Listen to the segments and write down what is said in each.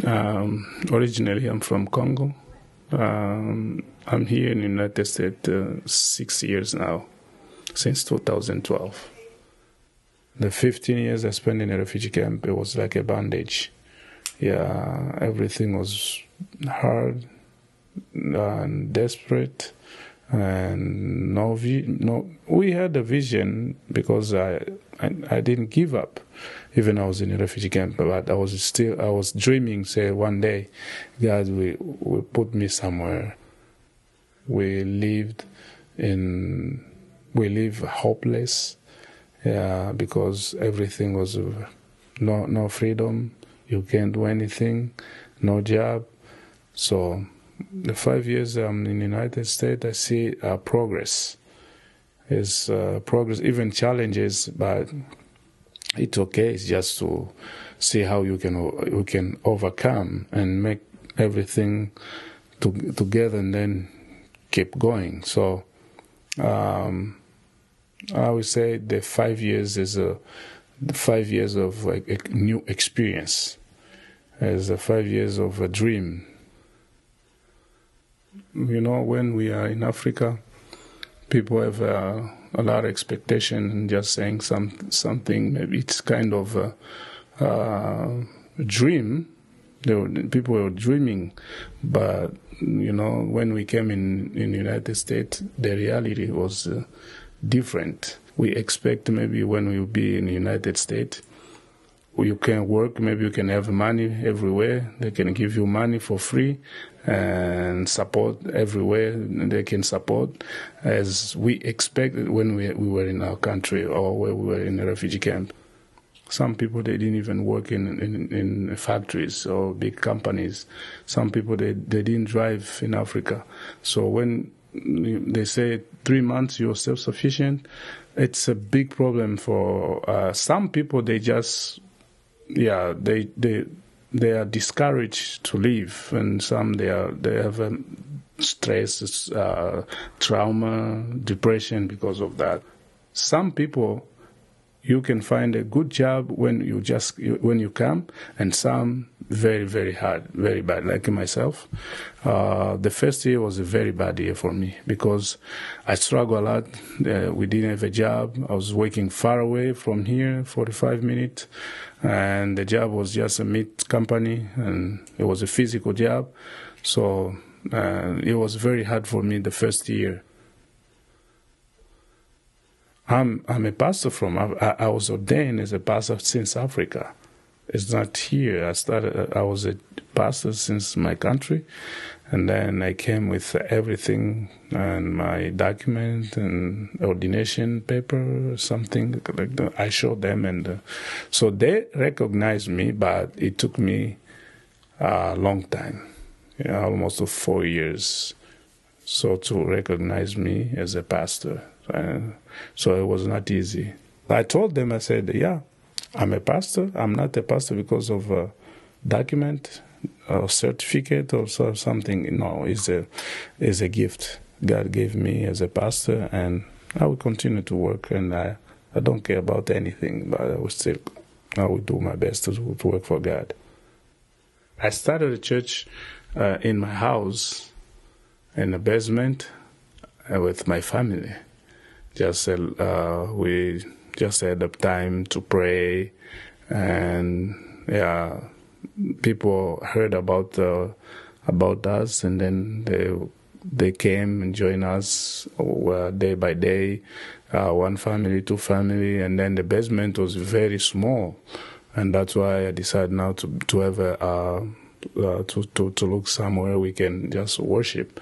Originally, I'm from Congo. I'm here in the United States 6 years now, since 2012. The 15 years I spent in a refugee camp, it was like a bandage. Yeah, everything was hard and desperate, and we had a vision because I didn't give up, even I was in a refugee camp. But I was dreaming, say one day, God will put me somewhere. We live hopeless, yeah, because everything was no freedom. You can't do anything, no job. So the 5 years I'm in the United States, I see progress. It's progress, even challenges, but it's okay. It's just to see how you can overcome and make everything together, and then keep going. So I would say the 5 years is the 5 years of like a new experience, as the 5 years of a dream. You know, when we are in Africa, people have a lot of expectation and just saying something. Maybe it's kind of a dream. People were dreaming, but you know, when we came in the United States, the reality was different. We expect maybe when we will be in the United States, you can work, maybe you can have money everywhere. They can give you money for free and support everywhere they can support, as we expected when we were in our country or where we were in a refugee camp. Some people, they didn't even work in factories or big companies. Some people, they didn't drive in Africa. So when they say 3 months you're self-sufficient, it's a big problem for some people. They just, yeah, they are discouraged to live, and some they have stress, trauma, depression because of that. Some people, you can find a good job when you come, and some very, very hard, very bad, like myself. The first year was a very bad year for me because I struggled a lot. We didn't have a job. I was working far away from here, 45 minutes, and the job was just a meat company, and it was a physical job. So it was very hard for me the first year. I'm a pastor I was ordained as a pastor since Africa. It's not here. I was a pastor since my country, and then I came with everything and my document and ordination paper, something like that. I showed them, and so they recognized me, but it took me a long time, almost 4 years, so to recognize me as a pastor. So it was not easy. I told them, I said, yeah, I'm a pastor. I'm not a pastor because of a document or certificate or something. No, it's a gift God gave me as a pastor, and I will continue to work, and I don't care about anything, but I will do my best to work for God. I started a church in my house, in the basement, with my family. We just had the time to pray, and yeah, people heard about us, and then they came and joined us day by day, one family, two family, and then the basement was very small, and that's why I decided now to have to look somewhere we can just worship.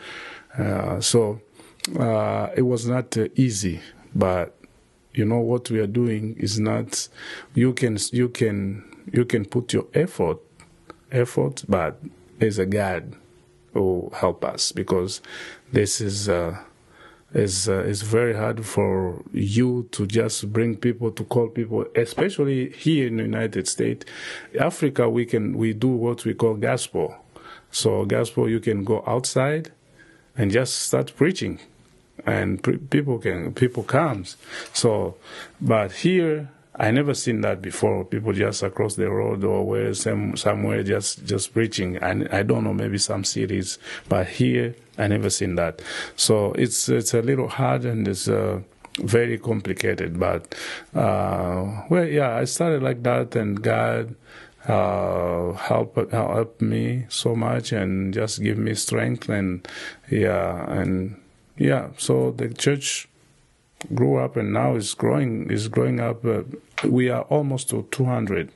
It was not easy, but what we are doing is not. You can put your effort, but there's a God who help us, because this is very hard for you to just bring people, to call people, especially here in the United States. Africa, we do what we call gospel. So gospel, you can go outside and just start preaching, and people comes. So, but here I never seen that before. People just across the road or where somewhere just preaching. I don't know, maybe some cities, but here I never seen that. So it's a little hard and it's very complicated. But I started like that, and God help me so much and just give me strength, and so the church grew up, and now is growing up. We are almost to 200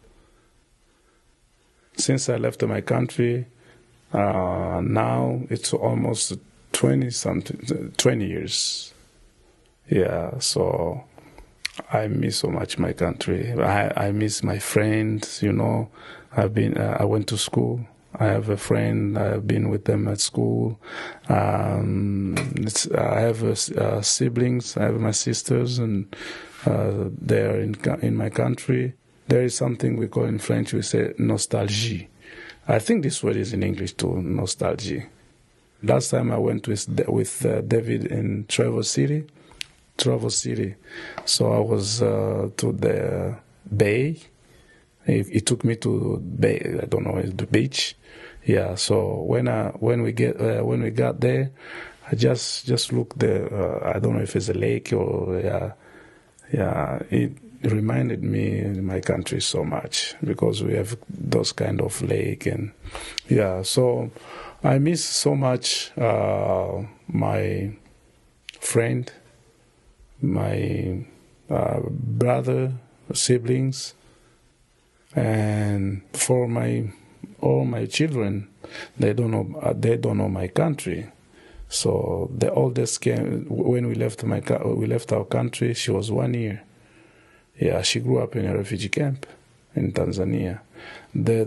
since I left my country. Now it's almost 20 years. Yeah, so I miss so much my country. I miss my friends. I went to school. I have a friend. I've been with them at school. I have siblings. I have my sisters, and they're in my country. There is something we call in French, we say nostalgie. I think this word is in English too, nostalgie. Last time I went with David in Traverse City. So I was to the bay. He took me to bay. I don't know, the beach. Yeah. So when we got there, I just looked there. I don't know if it's a lake or It reminded me of my country so much because we have those kind of lake, and So I miss so much my friend, my brother, siblings, and for all my children, they don't know my country. So the oldest came when we left our country. She was 1 year. Yeah, she grew up in a refugee camp in Tanzania. The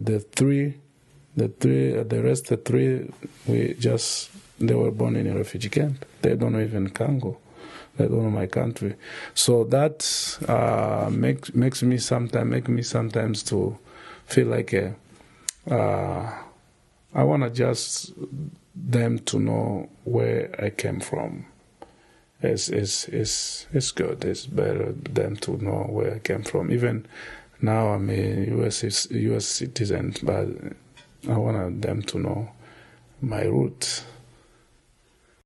rest three, they were born in a refugee camp. They don't know even Congo. They don't know my country. So that makes me sometimes to feel like I want to just them to know where I came from. It's good. It's better them to know where I came from. Even now I'm a U.S. citizen, but I want them to know my roots.